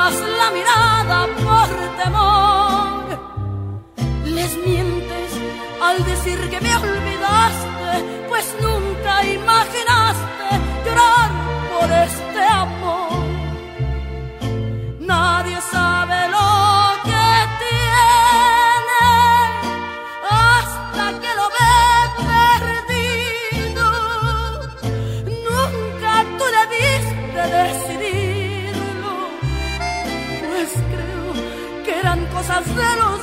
bajas la mirada por temor. Les mientes al decir que me olvidaste, pues nunca imaginaste llorar por este amor. Nadie sabe lo que tiene hasta que lo ve perdido. Nunca tú debiste decidirlo, pues creo que eran cosas de los